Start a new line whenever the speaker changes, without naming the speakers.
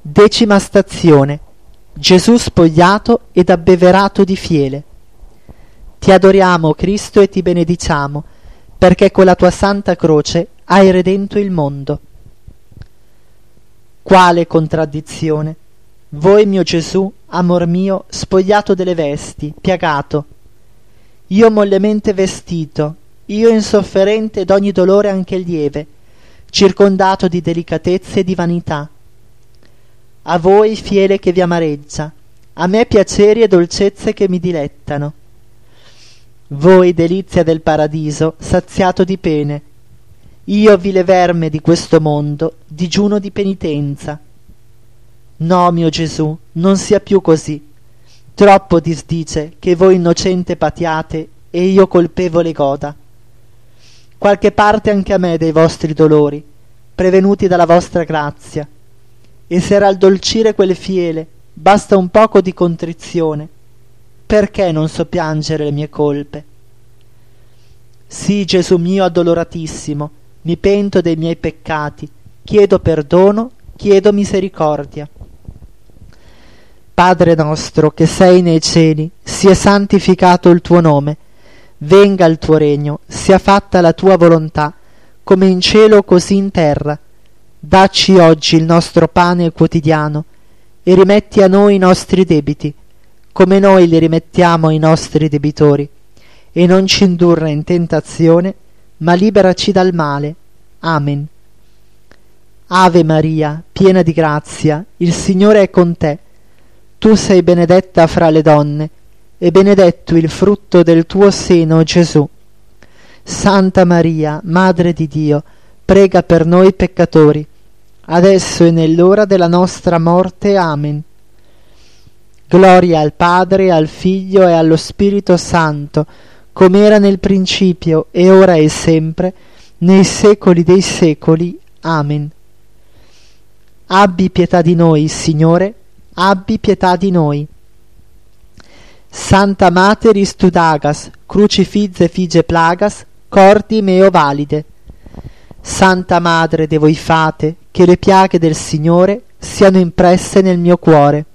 10ª stazione. Gesù spogliato ed abbeverato di fiele. Ti adoriamo, Cristo, e ti benediciamo, perché con la tua santa croce hai redento il mondo. Quale contraddizione! Voi, mio Gesù, amor mio, spogliato delle vesti, piagato, io mollemente vestito, io insofferente d'ogni dolore anche lieve, circondato di delicatezze e di vanità. A voi fiele che vi amareggia, a me piaceri e dolcezze che mi dilettano. Voi delizia del paradiso, saziato di pene, io vile verme di questo mondo, digiuno di penitenza. No, mio Gesù, non sia più così. Troppo disdice che voi innocente patiate e io colpevole goda. Qualche parte anche a me dei vostri dolori, prevenuti dalla vostra grazia. E se raddolcire quel fiele basta un poco di contrizione, perché non so piangere le mie colpe? Sì, Gesù mio addoloratissimo, mi pento dei miei peccati, chiedo perdono, chiedo misericordia. Padre nostro che sei nei cieli, sia santificato il tuo nome, venga il tuo regno, sia fatta la tua volontà, come in cielo così in terra. Dacci oggi il nostro pane quotidiano e rimetti a noi i nostri debiti, come noi li rimettiamo ai nostri debitori, e non ci indurre in tentazione, ma liberaci dal male. Amen. Ave Maria, piena di grazia, il Signore è con te. Tu sei benedetta fra le donne, e benedetto il frutto del tuo seno, Gesù. Santa Maria, Madre di Dio, prega per noi peccatori, adesso e nell'ora della nostra morte. Amen. Gloria al Padre, al Figlio e allo Spirito Santo, come era nel principio, e ora e sempre, nei secoli dei secoli. Amen. Abbi pietà di noi, Signore, abbi pietà di noi. Santa Materis Tudagas, crucifizze fige plagas, cordi meo valide. Santa Madre de voi fate, che le piaghe del Signore siano impresse nel mio cuore.